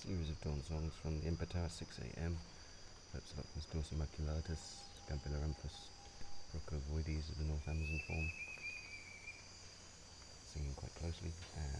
Series of dawn songs from the Impetar 6am, Lepsilochus dorsumaculatus, Scampularamphus, Brookovoides of the North Amazon form, singing quite closely,